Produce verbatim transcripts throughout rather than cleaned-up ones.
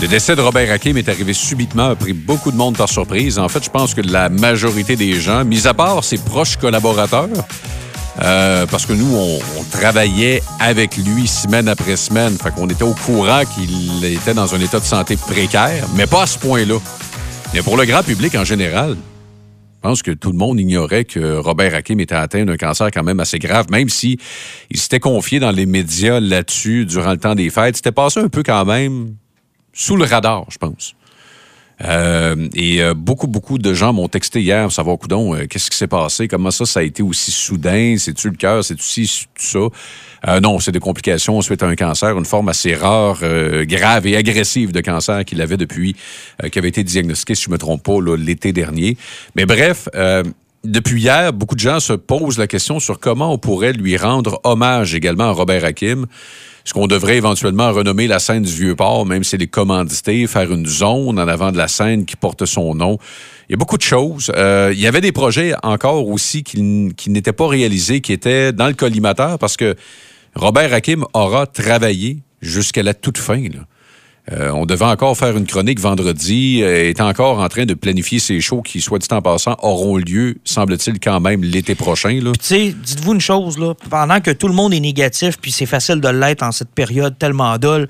Le décès de Robert Hakim est arrivé subitement, a pris beaucoup de monde par surprise. En fait, je pense que la majorité des gens, mis à part ses proches collaborateurs, euh, parce que nous, on, on travaillait avec lui semaine après semaine, fait qu'on était au courant qu'il était dans un état de santé précaire, mais pas à ce point-là. Mais pour le grand public en général, je pense que tout le monde ignorait que Robert Hakim était atteint d'un cancer quand même assez grave, même si il s'était confié dans les médias là-dessus durant le temps des fêtes. C'était passé un peu quand même sous le radar, je pense. Euh, et euh, beaucoup, beaucoup de gens m'ont texté hier pour savoir, coudonc, euh, qu'est-ce qui s'est passé? Comment ça, ça a été aussi soudain? C'est-tu le cœur? C'est-tu aussi tout ça? Euh, non, c'est des complications suite à un cancer, une forme assez rare, euh, grave et agressive de cancer qu'il avait depuis, euh, qui avait été diagnostiqué, si je ne me trompe pas, là, l'été dernier. Mais bref, euh, depuis hier, beaucoup de gens se posent la question sur comment on pourrait lui rendre hommage également à Robert Hakim. Est-ce qu'on devrait éventuellement renommer la scène du Vieux-Port, même si elle est commanditée, faire une zone en avant de la scène qui porte son nom? Il y a beaucoup de choses. Euh, il y avait des projets encore aussi qui, qui n'étaient pas réalisés, qui étaient dans le collimateur, parce que Robert Hakim aura travaillé jusqu'à la toute fin, là. Euh, on devait encore faire une chronique vendredi, euh, est encore en train de planifier ces shows qui, soit dit en passant, auront lieu, semble-t-il, quand même l'été prochain. Tu sais, dites-vous une chose, là, pendant que tout le monde est négatif, puis c'est facile de l'être en cette période tellement dolle,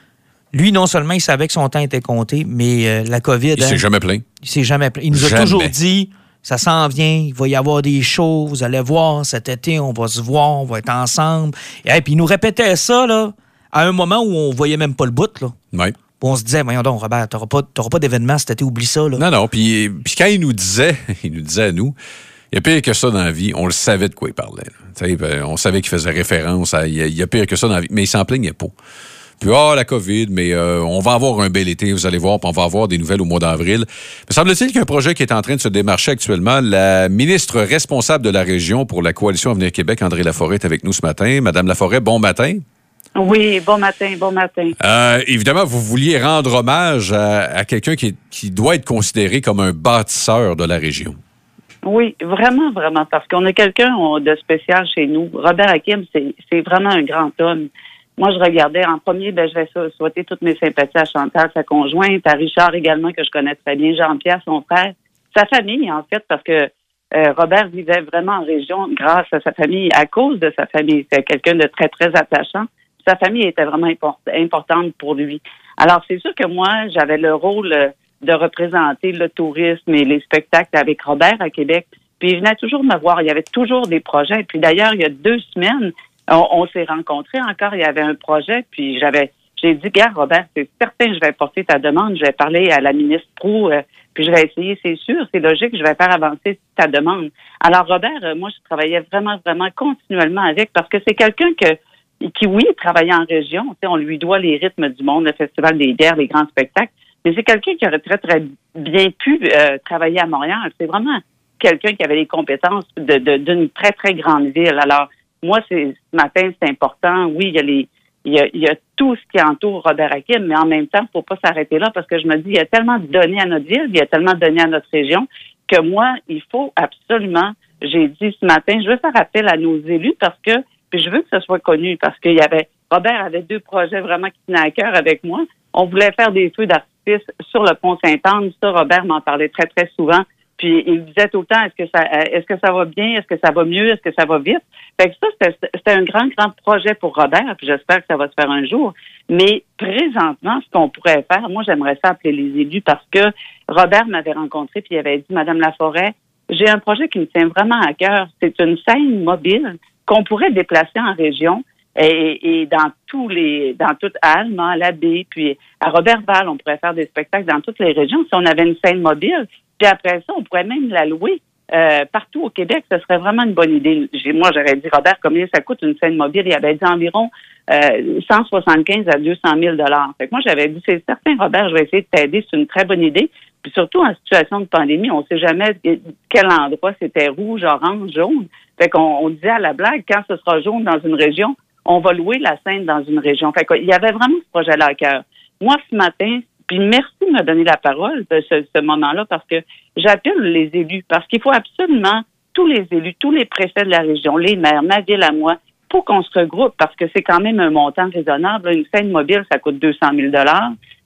lui, non seulement il savait que son temps était compté, mais euh, la COVID... Il hein, s'est jamais plaint. Il s'est jamais plaint. Il nous jamais. a toujours dit, ça s'en vient, il va y avoir des shows, vous allez voir, cet été, on va se voir, on va être ensemble. Et puis il nous répétait ça, là, à un moment où on voyait même pas le bout, là. Oui. On se disait, voyons donc, Robert, t'auras pas, t'auras pas d'événement cet été, oublie ça, là. Non, non, puis, puis quand il nous disait, il nous disait à nous, il y a pire que ça dans la vie, on le savait de quoi il parlait. Ben, on savait qu'il faisait référence à, il y, a, il y a pire que ça dans la vie, mais il s'en plaignait pas. Puis, ah, oh, la COVID, mais euh, on va avoir un bel été, vous allez voir, puis on va avoir des nouvelles au mois d'avril. Mais semble-t-il qu'il y a un projet qui est en train de se démarcher actuellement. La ministre responsable de la région pour la Coalition Avenir Québec, André Laforêt, est avec nous ce matin. Madame Laforêt, bon matin. Oui, bon matin, bon matin. Euh, évidemment, vous vouliez rendre hommage à, à quelqu'un qui, qui doit être considéré comme un bâtisseur de la région. Oui, vraiment, vraiment, parce qu'on a quelqu'un de spécial chez nous. Robert Hakim, c'est, c'est vraiment un grand homme. Moi, je regardais en premier, ben, je vais souhaiter toutes mes sympathies à Chantal, sa conjointe, à Richard également, que je connais très bien, Jean-Pierre, son frère, sa famille, en fait, parce que euh, Robert vivait vraiment en région grâce à sa famille, à cause de sa famille. C'est quelqu'un de très, très attachant. Sa famille était vraiment import- importante pour lui. Alors, c'est sûr que moi, j'avais le rôle de représenter le tourisme et les spectacles avec Robert à Québec. Puis, il venait toujours me voir. Il y avait toujours des projets. Puis, d'ailleurs, il y a deux semaines, on, on s'est rencontrés encore. Il y avait un projet. Puis, j'avais, j'ai dit, gars, Robert, c'est certain, je vais porter ta demande. Je vais parler à la ministre Proulx. Euh, puis, je vais essayer. C'est sûr, c'est logique. Je vais faire avancer ta demande. Alors, Robert, euh, moi, je travaillais vraiment, vraiment continuellement avec parce que c'est quelqu'un que qui, oui, travaillait en région. Tu sais, on lui doit les rythmes du monde, le Festival des bières, les grands spectacles. Mais c'est quelqu'un qui aurait très, très bien pu euh, travailler à Montréal. C'est vraiment quelqu'un qui avait les compétences de, de, d'une très, très grande ville. Alors, moi, c'est, ce matin, c'est important. Oui, il y a les, il y a, il y a tout ce qui entoure Robert Hakim, mais en même temps, il ne faut pas s'arrêter là parce que je me dis, il y a tellement donné à notre ville, il y a tellement donné à notre région que moi, il faut absolument, j'ai dit ce matin, je veux faire appel à nos élus parce que puis je veux que ce soit connu parce qu'il y avait, Robert avait deux projets vraiment qui tenaient à cœur avec moi. On voulait faire des feux d'artifice sur le pont Sainte-Anne. Ça, Robert m'en parlait très, très souvent. Puis il disait tout le temps, est-ce que ça, est-ce que ça va bien? Est-ce que ça va mieux? Est-ce que ça va vite? Fait que ça, c'était, c'était un grand, grand projet pour Robert. Puis j'espère que ça va se faire un jour. Mais présentement, ce qu'on pourrait faire, moi, j'aimerais ça appeler les élus parce que Robert m'avait rencontré puis il avait dit, Madame Laforêt, j'ai un projet qui me tient vraiment à cœur. C'est une scène mobile qu'on pourrait déplacer en région et, et dans tous les, dans toute Alma, à l'Abbé, puis à Robertval, on pourrait faire des spectacles dans toutes les régions si on avait une scène mobile. Puis après ça, on pourrait même la louer euh, partout au Québec. Ce serait vraiment une bonne idée. J'ai, moi, j'aurais dit, Robert, combien ça coûte une scène mobile? Il avait dit environ euh, cent soixante-quinze à deux cent mille dollars. Fait que moi, j'avais dit, c'est certain, Robert, je vais essayer de t'aider. C'est une très bonne idée. Puis surtout en situation de pandémie, on ne sait jamais quel endroit c'était rouge, orange, jaune. Fait qu'on on disait à la blague, quand ce sera jaune dans une région, on va louer la scène dans une région. Fait qu'il y avait vraiment ce projet-là à cœur. Moi, ce matin, puis merci de me donner la parole de ce, ce moment-là parce que j'appelle les élus parce qu'il faut absolument, tous les élus, tous les préfets de la région, les maires, ma ville à moi, pour qu'on se regroupe parce que c'est quand même un montant raisonnable. Une scène mobile, ça coûte deux cent mille dollars.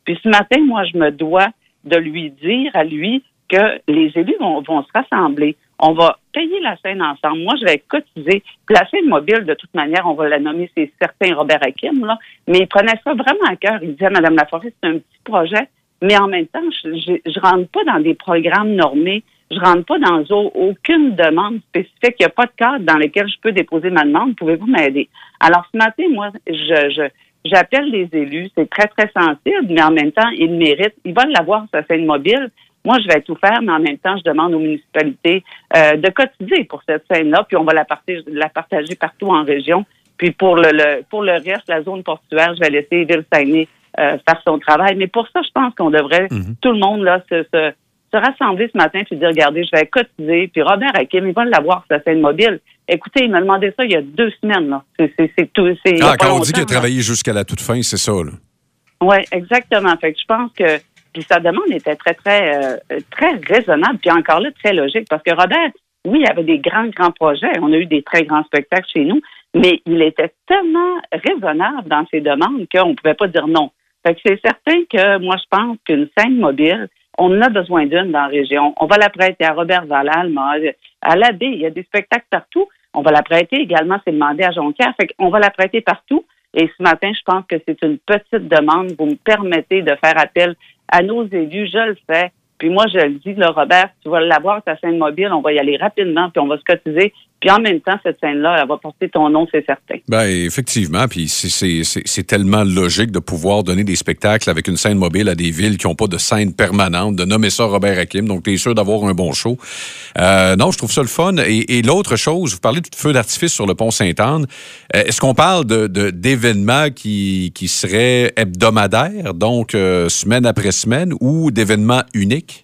Puis ce matin, moi, je me dois de lui dire à lui que les élus vont, vont se rassembler. On va payer la scène ensemble. Moi, je vais cotiser. Puis la scène mobile, de toute manière, on va la nommer, c'est certain Robert Hakim, là. Mais il prenait ça vraiment à cœur. Il disait, Mme Laforêt, c'est un petit projet. Mais en même temps, je, je, je rentre pas dans des programmes normés. Je rentre pas dans aucune demande spécifique. Il n'y a pas de cadre dans lequel je peux déposer ma demande. Pouvez-vous m'aider? Alors, ce matin, moi, je, je, j'appelle les élus. C'est très, très sensible, mais en même temps, ils le méritent. Ils veulent l'avoir, sa scène mobile. Moi, je vais tout faire, mais en même temps, je demande aux municipalités euh, de cotiser pour cette scène-là, puis on va la partager, la partager partout en région. Puis pour le, le pour le reste, la zone portuaire, je vais laisser Ville-Saguenay euh, faire son travail. Mais pour ça, je pense qu'on devrait, mm-hmm. tout le monde, là, se, se, se rassembler ce matin puis dire, regardez, je vais cotiser. Puis Robert Hakim, il va l'avoir, sa scène mobile. Écoutez, il m'a demandé ça il y a deux semaines, là. C'est, c'est, c'est tout. C'est, ah, quand on dit qu'il a travaillé jusqu'à la toute fin, c'est ça, là. Oui, exactement. Fait que je pense que puis sa demande était très, très, euh, très raisonnable, puis encore là, très logique. Parce que Robert, oui, il avait des grands, grands projets. On a eu des très grands spectacles chez nous, mais il était tellement raisonnable dans ses demandes qu'on ne pouvait pas dire non. Fait que c'est certain que moi, je pense qu'une scène mobile, on en a besoin d'une dans la région. On va la prêter à Robert Valal, à l'Abbé. Il y a des spectacles partout. On va la prêter également, c'est demandé à Jonquière. Fait qu'on va la prêter partout. Et ce matin, je pense que c'est une petite demande. Vous me permettez de faire appel à nos élus, je le fais. Puis moi, je le dis, là, Robert, tu vas l'avoir, ta scène mobile, on va y aller rapidement, puis on va se cotiser. Puis en même temps, cette scène-là, elle va porter ton nom, c'est certain. Bien, effectivement, puis c'est, c'est, c'est, c'est tellement logique de pouvoir donner des spectacles avec une scène mobile à des villes qui n'ont pas de scène permanente, de nommer ça Robert Hakim, donc tu es sûr d'avoir un bon show. Euh, non, je trouve ça le fun. Et, et l'autre chose, vous parlez de feu d'artifice sur le pont Sainte-Anne. Euh, est-ce qu'on parle de, de, d'événements qui, qui seraient hebdomadaires, donc euh, semaine après semaine, ou d'événements uniques?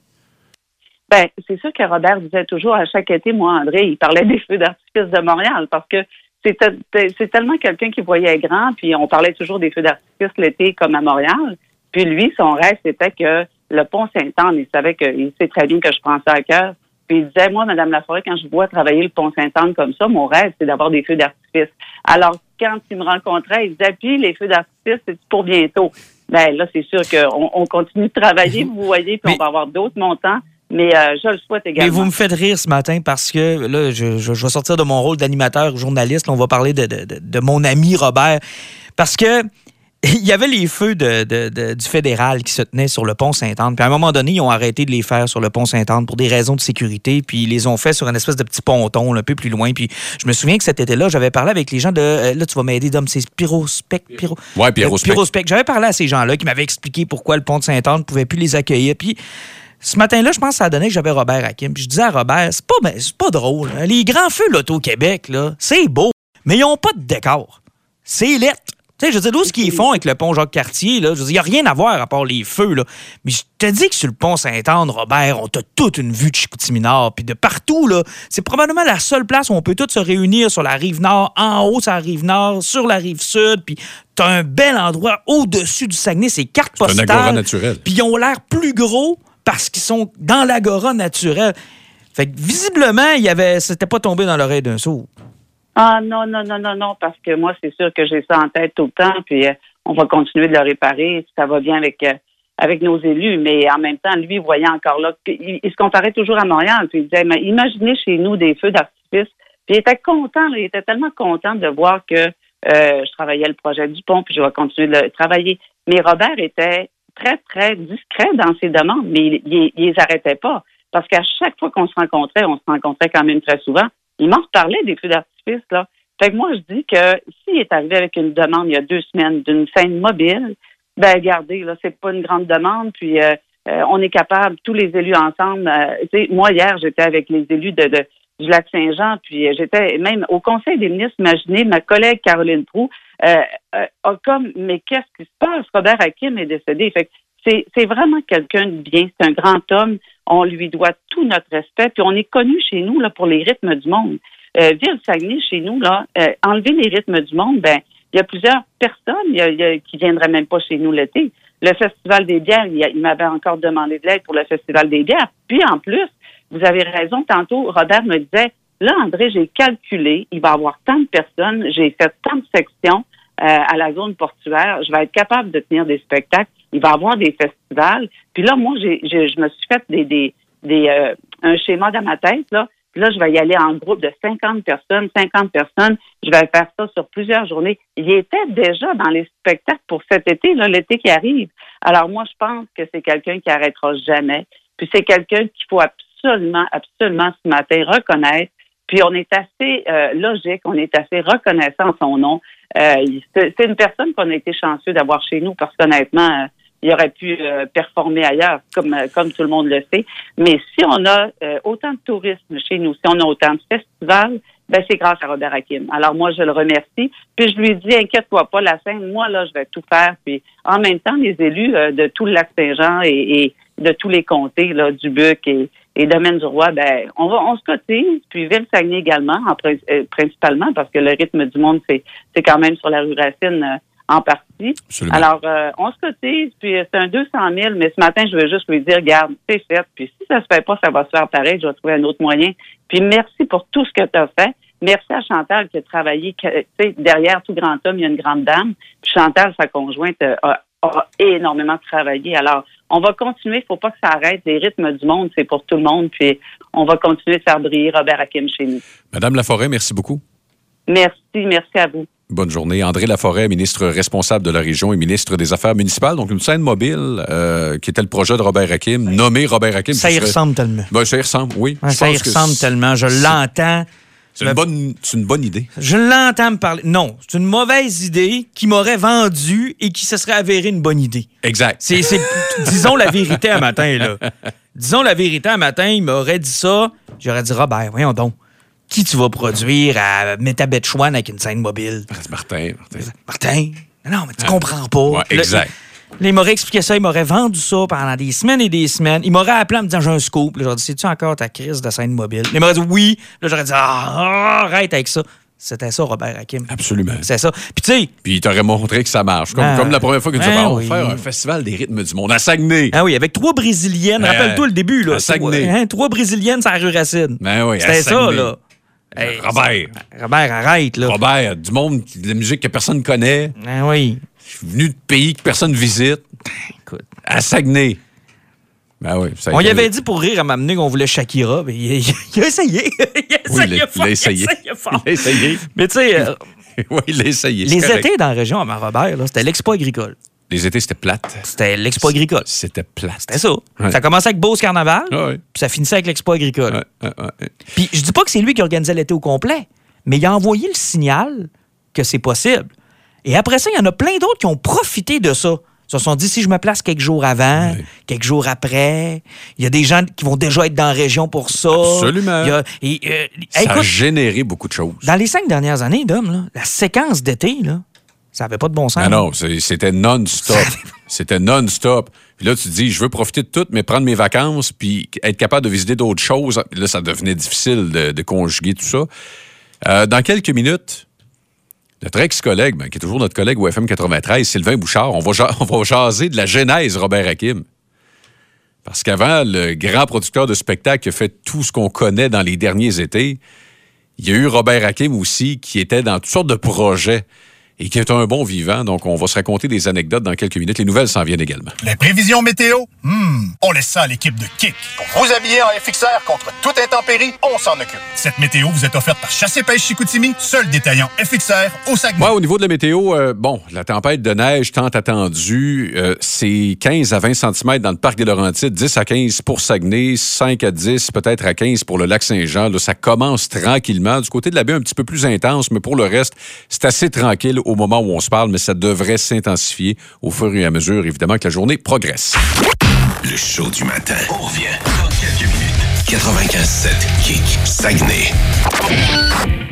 Ben, c'est sûr que Robert disait toujours à chaque été, moi, André, il parlait des feux d'artifice de Montréal parce que c'est, c'est tellement quelqu'un qui voyait grand, puis on parlait toujours des feux d'artifice l'été comme à Montréal. Puis lui, son rêve, c'était que le pont Sainte-Anne, il savait qu'il sait très bien que je prends ça à cœur. Puis il disait, moi, Mme Laforêt, quand je vois travailler le pont Sainte-Anne comme ça, mon rêve, c'est d'avoir des feux d'artifice. Alors, quand il me rencontrait, il disait, puis les feux d'artifice, c'est pour bientôt. Ben là, c'est sûr qu'on on continue de travailler, vous voyez, puis Mais... on va avoir d'autres montants. Mais euh, je le souhaite également. Mais vous me faites rire ce matin parce que là, je, je, je vais sortir de mon rôle d'animateur journaliste. Là, on va parler de, de, de, de mon ami Robert. Parce que il y avait les feux de, de, de, du fédéral qui se tenaient sur le pont Sainte-Anne. Puis à un moment donné, ils ont arrêté de les faire sur le pont Sainte-Anne pour des raisons de sécurité. Puis ils les ont fait sur une espèce de petit ponton là, un peu plus loin. Puis je me souviens que cet été-là, j'avais parlé avec les gens de... Euh, là, tu vas m'aider, Dom, c'est Pyrospec. Pyro, ouais, Pyrospec. Euh, Pyrospec. J'avais parlé à ces gens-là qui m'avaient expliqué pourquoi le pont de Sainte-Anne ne pouvait plus les accueillir. Puis... ce matin-là, je pense que ça a donné que j'avais Robert Hakim. Puis je disais à Robert, c'est pas, ben, c'est pas drôle. Hein. Les grands feux là, au Québec, là, c'est beau, mais ils n'ont pas de décor. C'est lettre. Tu sais, je veux dire, d'où ce qu'ils font avec le pont Jacques-Cartier, là, je veux dire, il n'y a rien à voir à part les feux, là. Mais je te dis que sur le pont Sainte-Anne, Robert, on a toute une vue de Chicoutimi-Nord, puis de partout, là. C'est probablement la seule place où on peut tous se réunir sur la rive nord, en haut sur la rive nord, sur la rive sud, puis t'as un bel endroit au-dessus du Saguenay, c'est carte postale. C'est un agora naturel. Puis ils ont l'air plus gros parce qu'ils sont dans l'agora naturelle. Fait que visiblement, il y avait, c'était pas tombé dans l'oreille d'un sourd. Ah non, non, non, non, non, parce que moi, c'est sûr que j'ai ça en tête tout le temps, puis euh, on va continuer de le réparer, ça va bien avec euh, avec nos élus, mais en même temps, lui, voyait encore là, il, il se comparait toujours à Montréal, puis il disait, mais imaginez chez nous des feux d'artifice, puis il était content, là, il était tellement content de voir que euh, je travaillais le projet du pont, puis je vais continuer de le travailler. Mais Robert était très, très discret dans ses demandes, mais il, il, il les arrêtait pas, parce qu'à chaque fois qu'on se rencontrait, on se rencontrait quand même très souvent, il m'en reparlait des feux d'artifice, là. Fait que moi, je dis que s'il est arrivé avec une demande il y a deux semaines d'une scène mobile, ben regardez, là, c'est pas une grande demande, puis euh, euh, on est capable, tous les élus ensemble. Euh, tu sais, moi, hier, j'étais avec les élus de, de du Lac-Saint-Jean, puis euh, j'étais même au Conseil des ministres, imaginez, ma collègue Caroline Proulx euh, euh, a comme, mais qu'est-ce qui se passe? Robert Hakim est décédé. Fait que c'est, c'est vraiment quelqu'un de bien, c'est un grand homme, on lui doit tout notre respect, puis on est connu chez nous là pour les rythmes du monde. Euh, Ville-Saguenay, chez nous, là, euh, enlever les rythmes du monde, ben, il y a plusieurs personnes y a, y a, qui viendraient même pas chez nous l'été. Le Festival des bières, il, il m'avait encore demandé de l'aide pour le Festival des bières. Puis, en plus, vous avez raison, tantôt, Robert me disait, là, André, j'ai calculé, il va y avoir tant de personnes, j'ai fait tant de sections euh, à la zone portuaire, je vais être capable de tenir des spectacles. il va y avoir des festivals. Puis là, moi, j'ai, j'ai, je me suis fait des, des, des euh, un schéma dans ma tête, là. Puis là, je vais y aller en groupe de cinquante personnes, cinquante personnes. Je vais faire ça sur plusieurs journées. Il était déjà dans les spectacles pour cet été, là, l'été qui arrive. Alors moi, je pense que c'est quelqu'un qui arrêtera jamais. Puis c'est quelqu'un qu'il faut absolument, absolument ce matin reconnaître. Puis on est assez euh, logique, on est assez reconnaissant en son nom. Euh, c'est, c'est une personne qu'on a été chanceux d'avoir chez nous parce qu'honnêtement, euh, il aurait pu euh, performer ailleurs, comme euh, comme tout le monde le sait. Mais si on a euh, autant de tourisme chez nous, si on a autant de festivals, ben c'est grâce à Robert Hakim. Alors moi, je le remercie. Puis je lui dis, inquiète-toi pas, la scène, moi là, je vais tout faire. Puis en même temps, les élus euh, de tout le Lac-Saint-Jean et, et de tous les comtés, là, Dubuque et Et Domaine-du-Roi, ben, on va, on se cotise, puis Ville-Saguenay également, en, euh, principalement, parce que le rythme du monde, c'est, c'est quand même sur la rue Racine euh, en partie. Absolument. Alors, euh, on se cotise, puis c'est un deux cent mille, mais ce matin, je veux juste lui dire, regarde, c'est fait, puis si ça se fait pas, ça va se faire pareil, je vais trouver un autre moyen. Puis merci pour tout ce que tu as fait. Merci à Chantal qui a travaillé, tu sais, derrière tout grand homme, il y a une grande dame. Puis Chantal, sa conjointe, a, a énormément travaillé. Alors, on va continuer, il ne faut pas que ça arrête. Les rythmes du monde, c'est pour tout le monde. Puis, on va continuer de faire briller Robert Hakim chez nous. Madame Laforêt, merci beaucoup. Merci, merci à vous. Bonne journée. André Laforêt, ministre responsable de la région et ministre des Affaires municipales. Donc, une scène mobile euh, qui était le projet de Robert Hakim, nommé Robert Hakim. Ça y serait... ressemble tellement. Ben, ça y ressemble, oui. Ouais, ça y ressemble c'est... tellement. Je c'est... l'entends. C'est une, bonne, c'est une bonne idée. Je l'entends me parler. Non, c'est une mauvaise idée qui m'aurait vendu et qui se serait avérée une bonne idée. Exact. C'est, c'est, disons la vérité un matin, là. Disons la vérité un matin, il m'aurait dit ça. J'aurais dit, Robert, voyons donc. Qui tu vas produire à Métabetchouane avec une scène mobile? C'est Martin. Martin. Martin? Non, mais tu comprends pas. Ouais, exact. Là, là, il m'aurait expliqué ça, il m'aurait vendu ça pendant des semaines et des semaines. Il m'aurait appelé en me disant, j'ai un scoop. Là, j'aurais dit, c'est-tu encore ta crise de scène mobile? Il m'aurait dit, oui. Là, j'aurais dit, ah, arrête avec ça. C'était ça, Robert Hakim. Absolument. C'est ça. Puis, tu sais. Puis, il t'aurait montré que ça marche. Comme, ah, comme la première fois que tu ben disais, on va oui. faire un festival des rythmes du monde à Saguenay. Ah oui, avec trois Brésiliennes. Ben, Rappelle-toi le début, là. À Saguenay. Hein, trois Brésiliennes sur la rue Racine. Ben oui, C'était ça, là. Hey, Robert. Robert, arrête, là. Robert, du monde, de la musique que personne ne connaît. Ah oui. Je suis venu de pays que personne ne visite. Écoute. À Saguenay. Ben oui, ça on y avait dit pour rire à m'amener qu'on voulait Shakira, mais il, il, il a essayé. Il a oui, essayé il, fort, il a essayé. Il a essayé fort. Il a essayé. Mais tu sais... Euh, oui, il a essayé. Les étés dans la région à Mont-Robert, là, c'était l'expo agricole. Les étés, c'était plate. C'était l'expo agricole. C'était plate. C'était ça. Ouais. Ça commençait avec Beauce Carnaval, ouais. puis ça finissait avec l'expo agricole. Ouais, ouais, ouais. Puis je dis pas que c'est lui qui organisait l'été au complet, mais il a envoyé le signal que c'est possible. Et après ça, il y en a plein d'autres qui ont profité de ça. Ils se sont dit, si je me place quelques jours avant, oui. quelques jours après, il y a des gens qui vont déjà être dans la région pour ça. Absolument. Il y a, et, euh, ça écoute, a généré beaucoup de choses. Dans les cinq dernières années, Dom, là, la séquence d'été, là, ça n'avait pas de bon sens. Ah non, c'était non-stop. C'était non-stop. Puis là, tu te dis, je veux profiter de tout, mais prendre mes vacances, puis être capable de visiter d'autres choses. Là, ça devenait difficile de, de conjuguer tout ça. Euh, dans quelques minutes... Notre ex-collègue, ben, qui est toujours notre collègue au F M quatre-vingt-treize, Sylvain Bouchard, on va, ja- on va jaser de la genèse Robert Hakim. Parce qu'avant, le grand producteur de spectacle qui a fait tout ce qu'on connaît dans les derniers étés, il y a eu Robert Hakim aussi qui était dans toutes sortes de projets et qui est un bon vivant. Donc, on va se raconter des anecdotes dans quelques minutes. Les nouvelles s'en viennent également. Les prévisions météo, hmm, on laisse ça à l'équipe de Kick. Pour vous habiller en F X R contre toute intempérie, on s'en occupe. Cette météo vous est offerte par Chassé-Pêche Chicoutimi, seul détaillant F X R au Saguenay. Ouais, au niveau de la météo, euh, bon, la tempête de neige tant attendue, euh, c'est quinze à vingt centimètres dans le parc des Laurentides, dix à quinze pour Saguenay, cinq à dix, peut-être à quinze pour le Lac-Saint-Jean. Là, ça commence tranquillement. Du côté de la baie, un petit peu plus intense, mais pour le reste, c'est assez tranquille au moment où on se parle, mais ça devrait s'intensifier au fur et à mesure, évidemment, que la journée progresse. Le show du matin. On revient dans quelques minutes. quatre-vingt-quinze sept Kick Saguenay.